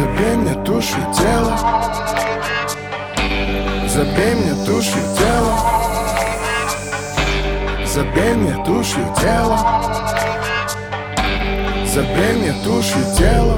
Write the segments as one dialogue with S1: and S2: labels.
S1: Забей мне душу и тело, забей мне душу и тело, забей мне душу и тело, забей мне душу и тело,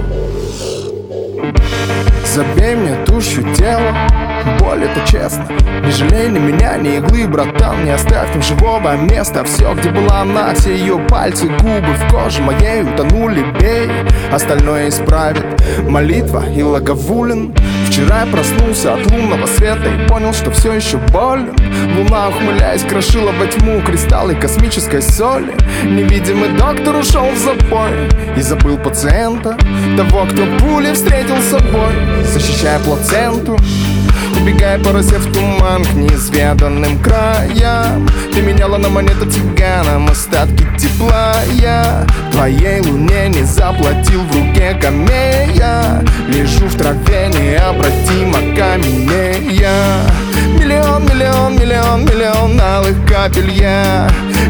S1: забей мне душу и тело. Боль — это честно. Не жалей ни меня, ни иглы, братан. Не оставь там живого места. Все, где была она, все ее пальцы, губы в коже моей утонули, бей. Остальное исправит молитва и Лаговулин. Вчера я проснулся от лунного света и понял, что все еще болен. Луна, ухмыляясь, крошила во тьму кристаллы космической соли. Невидимый доктор ушел в запой и забыл пациента, того, кто пули встретил с собой, защищая плаценту, убегая по росе в туман к неизведанным краям. Ты меняла на монету цыганам остатки тепла. Я твоей луне не заплатил, в руке камея. Лежу в траве необратимо каменея. Миллион, миллион, миллион, миллион алых капель я.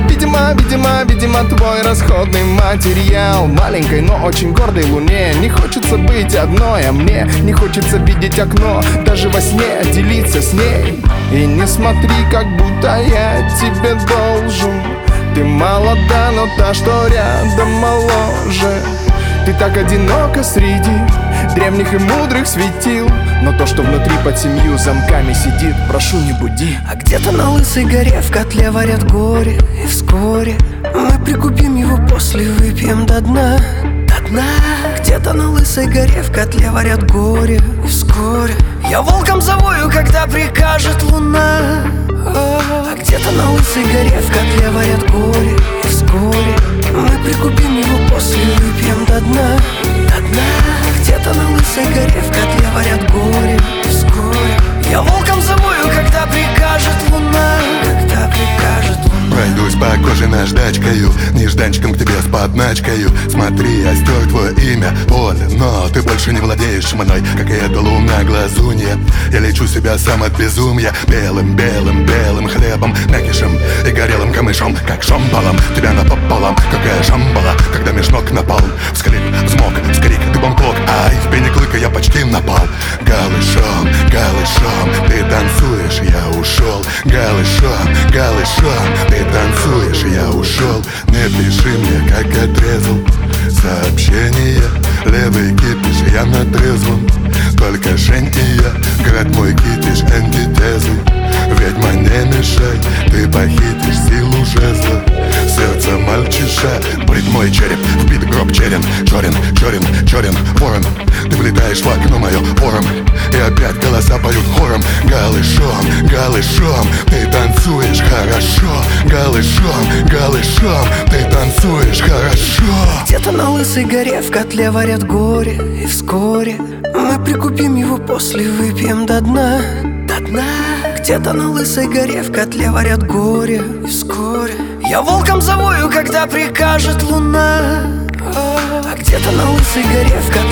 S1: Видимо, твой расходный материал. Маленькой, но очень гордой луне не хочется быть одной, а мне не хочется видеть окно даже во сне, делиться с ней. И не смотри, как будто я тебе должен. Ты молода, но та, что рядом, моложе. Ты так одинока среди древних и мудрых светил, но то, что внутри под 7 замками сидит, прошу, не буди.
S2: А где-то на лысой горе в котле варят горе, и вскоре мы прикупим его, после выпьем до дна, до дна. Где-то на лысой горе в котле варят горе, и вскоре я волком завою, когда прикажет луна. А где-то на лысой горе в котле варят горе, и вскоре мы прикупим его, после выпьем до дна, до дна. Где-то на лысой горе в котле варят горе, и вскоре я волком завою, когда прикажет луна, когда прикажет луна.
S3: Пройдусь по коже наждачкою, нежданчиком к тебе с подначкою. Смотри, я стер твое имя, боль, но ты больше не владеешь мной, как и эта луна глазунья. Я лечу себя сам от безумия белым, белым, белым хлебом, мякишем и горелым камышом, как шомполом. Тебя напополам, какая шамбала, когда меж ног напал. Всхлип, взмок, вскрик, ты бомклок, ай, в пене клыка я почти напал. Голышом, голышом, ты танцуешь, я ушел. Голышом, голышом, ты танцуешь, я ушел. Не пиши мне, как отрезал сообщение. Левый кипиш, я на трезвом, только Жень и я. Град мой кипиш, антитезы. Ведьма, не мешай, ты похитишь силу жезла. Сердце мальчиша, брит мой череп, вбит гроб черен. Черен, черен, черен, ворон. Ты влетаешь в окно мое вором, и опять голоса поют хором. Голышом, голышом, ты танцуешь хорошо. Голышом, голышом, ты танцуешь хорошо.
S2: Где-то на лысой горе в котле варят горе, и вскоре мы прикупим его, после выпьем до дна, до дна. Где-то на лысой горе в котле варят горе, и вскоре я волком завою, когда прикажет луна. А где-то на лысой горе в котле